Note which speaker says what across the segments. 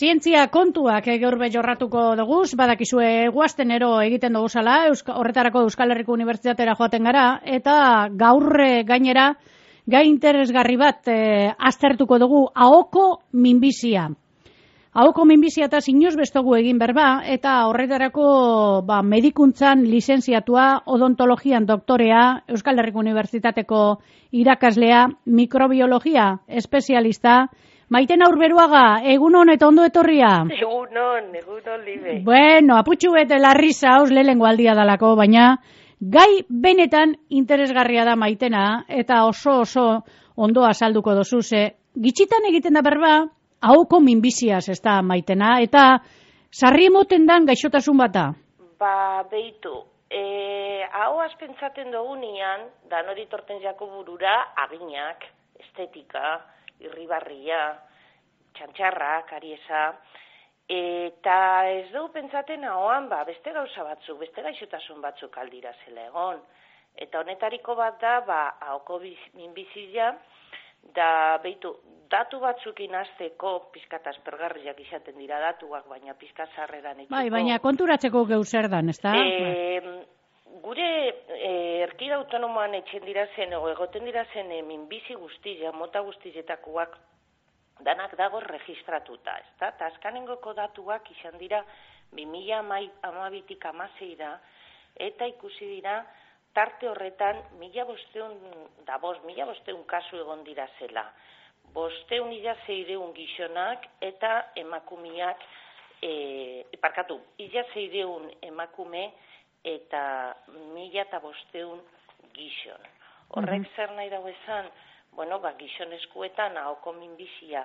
Speaker 1: Zientzia kontuak gaur jorratuko dugu, badakizue guaztenero egiten dugu zala, horretarako Euskal Herriko Unibertsitatera joaten gara, eta gaur gainera gai interesgarri bat aztertuko dugu, ahoko minbizia. Ahoko minbizia eta zinuz bestogu egin berba, eta horretarako medikuntzan lizentziatua, odontologian doktorea, Euskal Herriko Unibertsitateko irakaslea, mikrobiologia espezialista, Maiten Aurberuaga, egunon eta ondo etorria?
Speaker 2: Egunon libe.
Speaker 1: Bueno, aputxu bete larri zauz lehengo aldia dalako, baina gai benetan interesgarria da Maitena, eta oso ondo azalduko dozu, gitxitan egiten da berba, ahoko minbiziaz ez da Maitena, eta sarri emoten dan gaixotasun bata?
Speaker 2: Beitu, ahoaz pentsaten dugunean, dan hori torten jako burura, aginak, estetika, irribarria, txantxarrak, ariesa, eta ez dugu pentsaten ahoan, beste gauza batzuk, beste gaixotasun batzuk aldira zela egon. Eta honetariko bat da, ahoko minbizia, da, beitu, datu batzuk inazteko, pizkat aspergarriak izaten dira datuak, baina pizkat zarreran etxeko.
Speaker 1: Baina konturatzeko geu zer dan, ez da?
Speaker 2: Gure erkida autonomoan etxen dira zen, egoten dira zen minbizi guztia, mota guztietakoak danak dago registratuta, ez da? Eta azkanengoko datuak izan dira 2012-tik 2016 eta ikusi dira tarte horretan 1.500 kasu egon dira zela. 500 gizonak eta emakumeak, 600 emakume eta 1.500 gizon. Horrek zer nahi dago esan, gizonezkoetan ahoko minbizia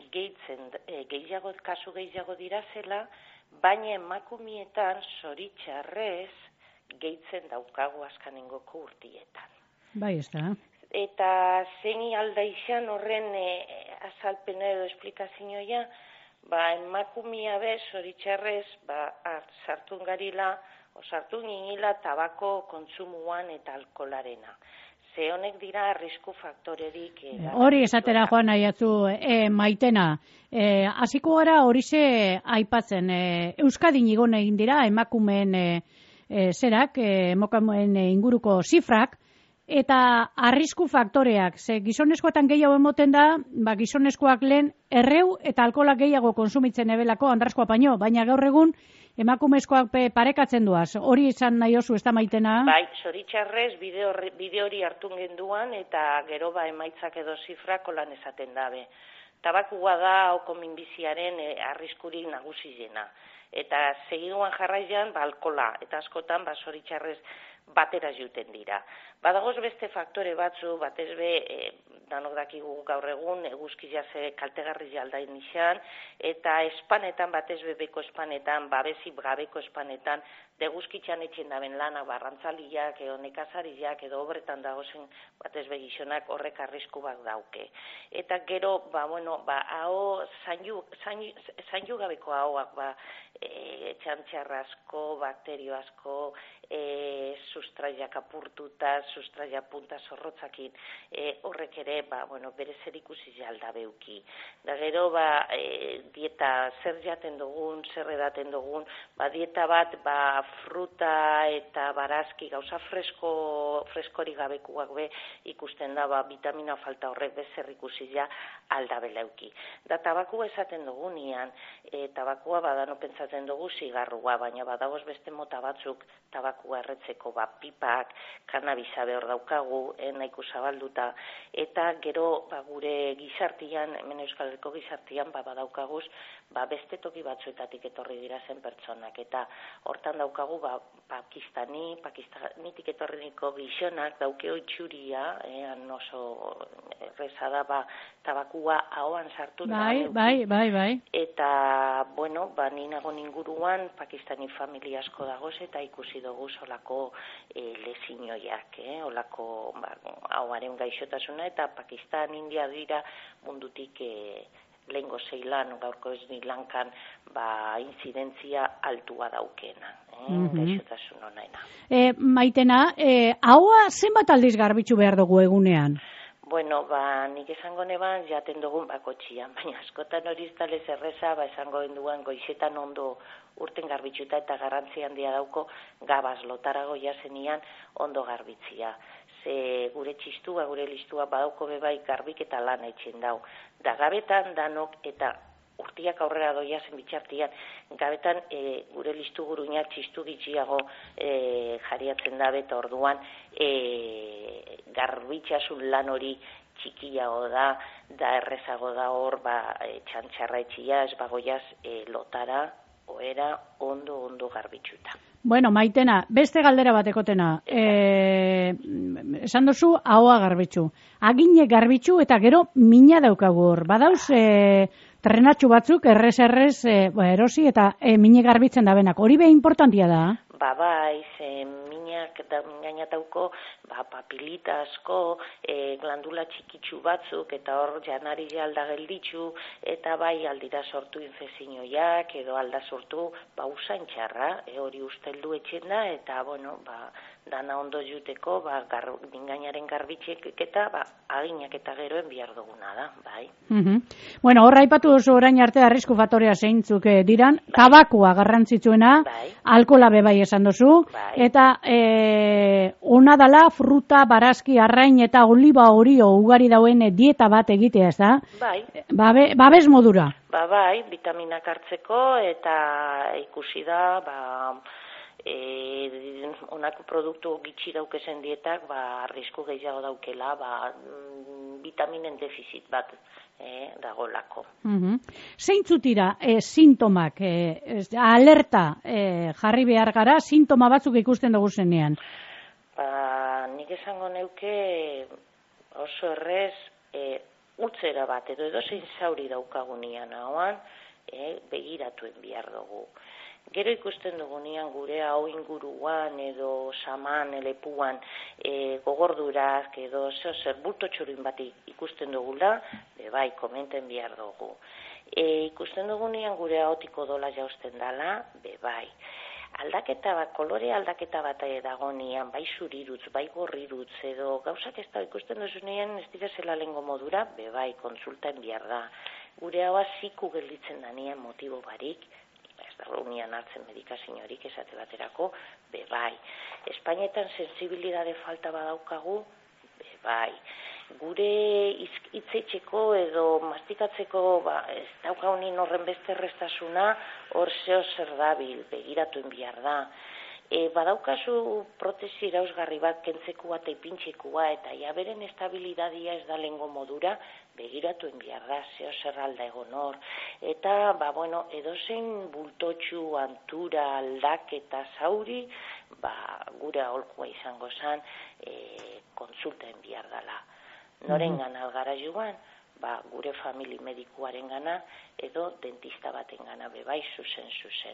Speaker 2: kasu gehiago dira zela, baina emakumietan zoritxarrez gehitzen daukagu azkanengoko urtietan.
Speaker 1: Bai, ez da.
Speaker 2: Eta zein alda izan horren azalpena edo esplikazioa, emakumia bez, zoritxarrez, sartu garila, sartu ginila tabako kontsumuan eta alkoholarena. Ze honek dira arrisku faktorerik.
Speaker 1: Hori esatera joan nahiatzu, Maitena. Hasiko gara horixe aipatzen. Euskadin igon egin dira emakumeen emakumeen inguruko zifrak, eta arrisku faktoreak. Ze gizonezkoetan gehiago emoten da, gizonezkoak lehen erreu eta alkoholak gehiago konsumitzen ebelako andraskoa paino, baina gaur egun emakumezkoak parekatzen duaz. Hori izan nahi oso, ez da Maitena?
Speaker 2: Bai, zoritxarrez bide hori hartu genduan eta gero emaitzak edo zifrak lan esaten dabe. Tabakua da ahoko minbiziaren arriskurik nagusiena. Eta segiduan jarraian alkohola eta askotan zoritxarrez batera juten dira. Badagoz beste faktore batzu, batez danok dakigu gaur egun, eguzkia ze kaltegarri aldain izan, eta espanetan, batez beko espanetan, babesi gabeko espanetan, deguzkitxan etxen daben lana, barrantzaliak, edo nekazariak, edo obretan dagozen, batez gizonak horrek arrisku bat dauke. Eta gero, zainju gabeko ahoak, txantxarra asko, bakterio asko, sustraiak apurtuta, sustraia punta zorrotzakin, horrek ere, bere zer ikusi alda beuki. Da gero, dieta zer jaten dugun, zer edaten dugun, dieta bat, fruta eta barazki, gauza freskori gabekuak ikusten da, vitamina falta horrek bezer ikusi alda beleuki. Da tabakua esaten dugunean, tabakua badano pentsatzen dugu zigarrua, baina badagoz beste mota batzuk tabakua erretzeko, pipak, kanabisa behor daukagu, nahiko zabalduta, eta gero gure gizartian, hemen Euskal Herriko gizartian, badaukaguz, beste toki batzuetatik etorri dira zen pertsonak, eta hortan daukagu pakistanitik etorriko gizonak dauke oitxuria, oso errezada tabakua ahoan sartu da.
Speaker 1: Bai.
Speaker 2: Eta, ninagon inguruan pakistani familia asko dagoz eta ikusi dugu olako lezinoiak, olako ahoaren gaixotasuna, eta Pakistan, India dira mundutik lehengo Zeilan, gaurko Sri Lankan, inzidentzia altua daukena, gaixotasun honaina.
Speaker 1: Maitena, ahoa zenbat aldiz garbitzu behar dugu egunean?
Speaker 2: Bueno, nik esango neban jaten dugun bakotxian, baina askotan hori ez talez erreza, esango enduan goizetan ondo urten garbitzuta eta garrantzi handia dauko gabaz lotarago jasenian ondo garbitzia. Ze gure txistua, gure listua badauko bebai garbik eta lan etxen dau. Da gabetan danok eta urtiak aurrera doia zen bitxartian, gabetan gure listu guruñak txistu gitxiago jariatzen dabe eta orduan garbitxasun lan hori txikiago da errezago da hor txantxarra etxia ez bagoiaz lotara, oera, ondo garbitxuta.
Speaker 1: Bueno, Maitena, beste galdera batekotena. Esan duzu, ahoa garbitxu. Agine garbitxu eta gero mina daukagu hor. Badauz, trenatxu batzuk, errez, erosi eta mine garbitzen da benak. Hori be importantia da?
Speaker 2: Bai, minak gainatauko papilita asko, glandula txikitsu batzuk, eta hor janari alda gelditzu, eta bai aldira sortu infezioiak, edo alda sortu usain txarra, hori usteldu etxen da, eta bueno, dana ondo juteko, mingainaren garbitxek eta aginak eta geroen bihar duguna da, bai.
Speaker 1: Bueno, horra aipatu oso orain arte arrisku faktorea zeintzuk diran, tabakoa garrantzitsuena, alkola bebai esan duzu, eta ona dala fruta, barazki, arrain eta oliba orio ugari dauen dieta bat egitea, ez da?
Speaker 2: Bai.
Speaker 1: Babes modura.
Speaker 2: Bai, vitaminak hartzeko eta ikusi da, honako produktu gitxi daukezen dietak, arrisku gehiago daukela, vitaminen defizit bat dagolako.
Speaker 1: Zeintzuk dira sintomak, alerta jarri behar gara, sintoma batzuk ikusten dugu zenean?
Speaker 2: Nik esango neuke oso errez utzera bat, edo zein zauri daukagunean hauan, begiratuen behar dugu. Gero ikusten dugunean gure hau inguruan edo saman, lepuan gogordurak edo zer bulto txurin bat ikusten dugula, bai, komenten behar dugu. Ikusten dugunean gure haotiko dola jausten dala, bai. Aldaketa bat, kolore aldaketa bat dagonean, bai zurirutz, bai gorrirutz, edo gauzak ez da ikusten duzunean ez dira zela lengo modura, bai, konsultan behar da. Gure haua ziku gelditzen danean motibo barik, ez da unian hartzen medikaziorik esate baterako, bai. Espainetan sensibilidade falta badaukagu, bai. Gure hitzetxeko edo mastikatzeko ez daukaunin horren beste errestasuna, hor zer dabil, begiratuen behar da. Badaukazu protesi irausgarri bat kentzekua eta ipintxekua eta beren estabilidadia ez da lengo modura, begiratuen behar da, zer alda egon hor. Eta, edozein bultotxu, antura, aldak eta zauri, gure aholkua izango zen, konsultaen behar dela. Noren gana algara joan, gure famili medikuaren gana, edo dentista baten gana, bai, zuzen.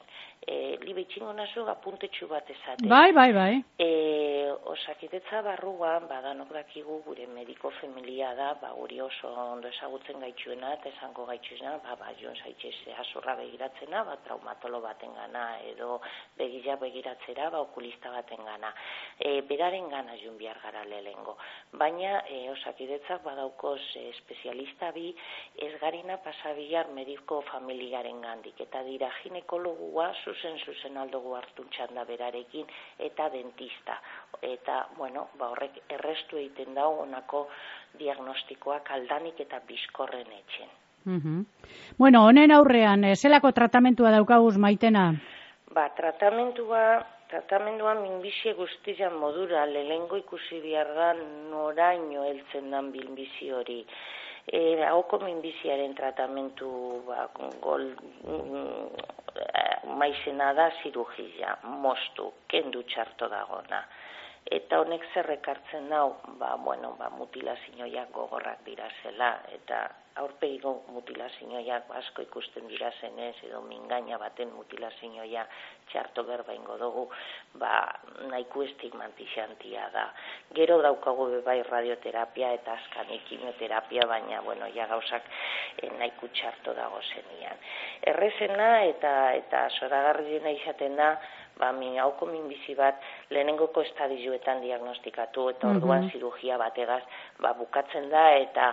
Speaker 2: Libe itxingo nazu, apuntetxu bat ezate.
Speaker 1: Bai.
Speaker 2: Osakitetza barruan, danok dakigu gure mediko familia da, guri oso ondo ezagutzen gaitxuena, eta esango gaitxuena, joan zaitxez azurra begiratzena, traumatolo baten gana, edo begiratzera, okulista baten gana. Beraren gana joan behar gara lehengo. Baina, osakidetzak badaukoz espezialista bi, ez garina pasabilar mediko familiaren gandik, eta dira ginekologua zuzen aldugu hartuntxan da berarekin, eta dentista. Eta, horrek errestu egiten dau onako diagnostikoak aldanik eta bizkorren etxen.
Speaker 1: Honen aurrean, zelako tratamentua daukaguz, Maitena?
Speaker 2: Tratamentua minbizie guztian modura, lehengo ikusi behar da noraino heltzen dan bilbizi hori. Hauko minbiziaren tratamentu maizena da zirurgia, moztu, kendu txarto dagona. Eta honek zerrekartzen dau, mutilazioak gogorrak dira zela, eta aurpegiko mutilazioak asko ikusten dira zenez, edo mingaina baten mutilazioa txarto berba ingo dugu, nahiko estigmatizantia da. Gero daukagu bai radioterapia eta azkanik kimioterapia, baina, gauzak nahiko txarto dago zenian. Errezena eta zoragarriena izaten da, hauko minbizi bat lehenengoko estadioetan diagnostikatu eta orduan zirurgia bategaz bukatzen da eta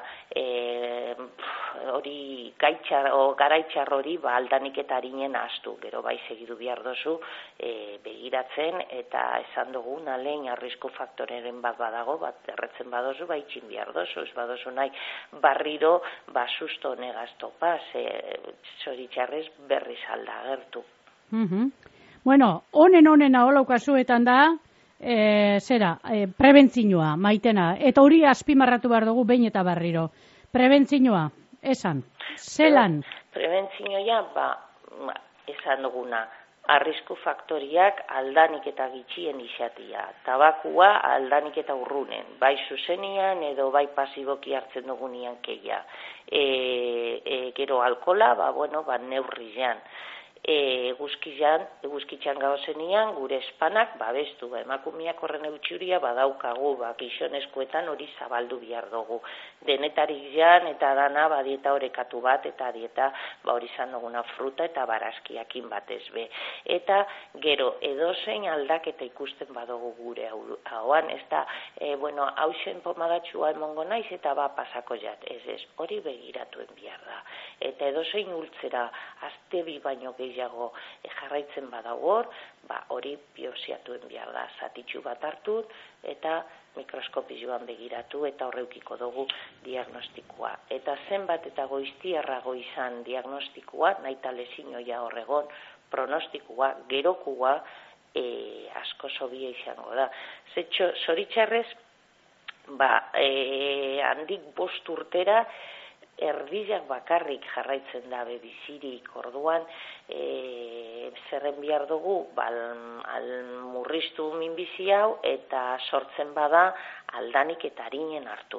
Speaker 2: hori garaitxar hori aldanik eta harinen ahaztu, gero bai segidu behar dozu begiratzen eta esan dugun alein arrisku faktoreren bat badago, erretzen badozu, itxin behar dozu, ez badozu nahi barriro susto honegaz topa, zoritxarrez berriz alda agertu.
Speaker 1: Bueno, honen aholaukazuetan da, prebentzioa, Maitena, eta hori azpimarratu behar dugu behin eta berriro. Prebentzioa, esan, zelan?
Speaker 2: Prebentzioa, esan duguna, arrisku faktoriak aldanik eta gitxien izatia, tabakua aldanik eta urrunen, bai zuzenian edo bai pasiboki hartzen dugunean keia. Gero alkola, neurrian. Eguzkitzan gauzenian, gure espanak babestu, emakumeak horren eutxuria badaukagu, gizonezkoetan hori zabaldu behar dugu. Denetarik jan eta dana dieta orekatu bat, eta dieta hori izan duguna fruta eta barazkiakin batez be. Eta gero edozein aldaketa ikusten badugu gure hauan, ez da, hausen pomadatxua emongo naiz eta pasako jat, ez, hori begiratuen behar da. Eta edozein ultzera, azte bi baino gehiago jarraitzen badagor, hori biopsiatuen behar da, zatitxu bat hartu eta mikroskopioan begiratu eta horreukiko dugu diagnostikoa. Eta zenbat eta goiztiarrago izan diagnostikoa, nahi talezinoia horregon, pronostikoa, gerokua, asko sobia izango da. Zetxo, zoritxarrez, handik 5 urtera, erdizak bakarrik jarraitzen dabe bizirik, orduan zerren behar dugu murriztu minbizi hau eta sortzen bada aldanik eta harinen hartu.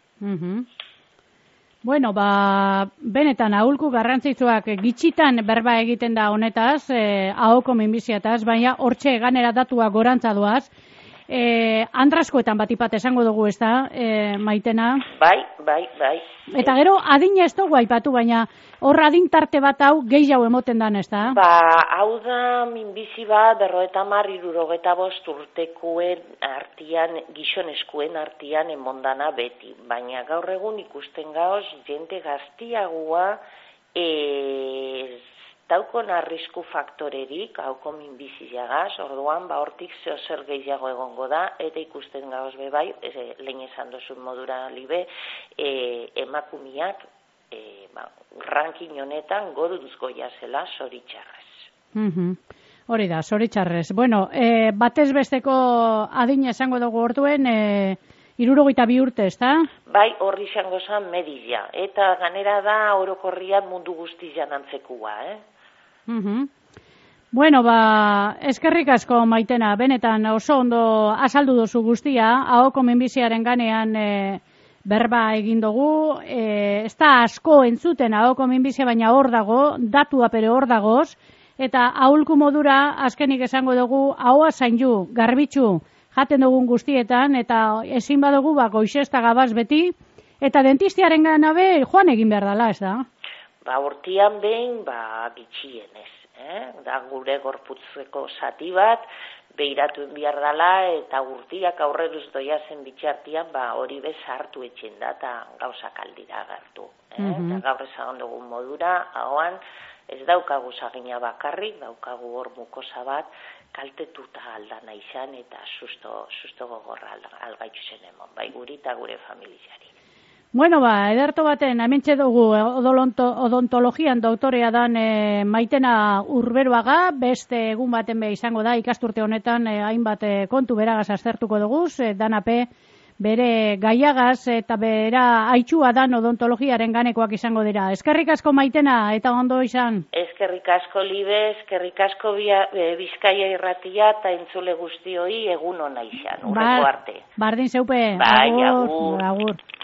Speaker 1: Bueno, benetan ahulku garrantzitsuak gitxitan berba egiten da honetaz, ahoko minbiziataz, baina hortxe ganera datua gorantza doaz. Andraskoetan batipat esango dugu, ez da, Maitena?
Speaker 2: Bai.
Speaker 1: Eta gero, adina ez dugu aipatu, baina hor adin tarte bat hau gehiago emoten dan, ez da?
Speaker 2: Hau da minbizi bat 50-65 urtekoen artian, gizoneskuen artian emondana beti. Baina gaur egun ikusten gauz, jente gaztiagoa daukon arrisku faktorerik, hauko minbiziagaz, orduan, hortik zer gehiago egongo da, eta ikusten gauz bai, lehen esan dozun modura libe, emakumiak, ranking honetan goruz goia zela zoritxarrez.
Speaker 1: Hori da, zoritxarrez. Bueno, batez besteko adina esango dugu orduen, 62 urte, ez da?
Speaker 2: Bai, horri izango zen medizia, eta ganera da orokorrian mundu guztian antzekua,
Speaker 1: Bueno, eskerrik asko, Maitena, benetan oso ondo azaldu dozu guztia, ahoko minbiziaren ganean berba egin dugu, ez da asko entzuten ahoko minbizia, baina hor dago, datua pere hor dagoz, eta ahulku modura azkenik esango dugu, ahoa zaindu, garbitzu, jaten dugun guztietan, eta ezin badugu goizesta gabaz beti, eta dentistiaren ganabe joan egin behar dela, ez da?
Speaker 2: Urtian behin, gitxienez. Da gure gorputzeko zati bat, behiratuen behar dela, eta urtiak aurreruz doia zen bitxartian, hori bez hartu etxen da, eta gauzak aldira agertu. Eta gaur ezagon dugun modura, hauan, ez daukagu zagina bakarrik, daukagu hor mukosa bat, kaltetuta aldana izan, eta susto gogorra algaitzu zen emon, bai guri eta gure familiari.
Speaker 1: Bueno, ederto baten, hementxe dugu odontologian doktorea dan Maitena Urberuaga, beste egun baten izango da ikasturte honetan hainbat kontu beragaz aztertuko dugu, danape bere gaiagaz eta bera aitxua dan odontologiaren ganekoak izango dira. Eskerrik asko, Maitena, eta ondo izan.
Speaker 2: Eskerrik asko, Libe, eskerrik asko Bizkaia irratia eta entzule guztioi egun ona izan, urreko arte.
Speaker 1: Bardin zeupe.
Speaker 2: Bai, agur.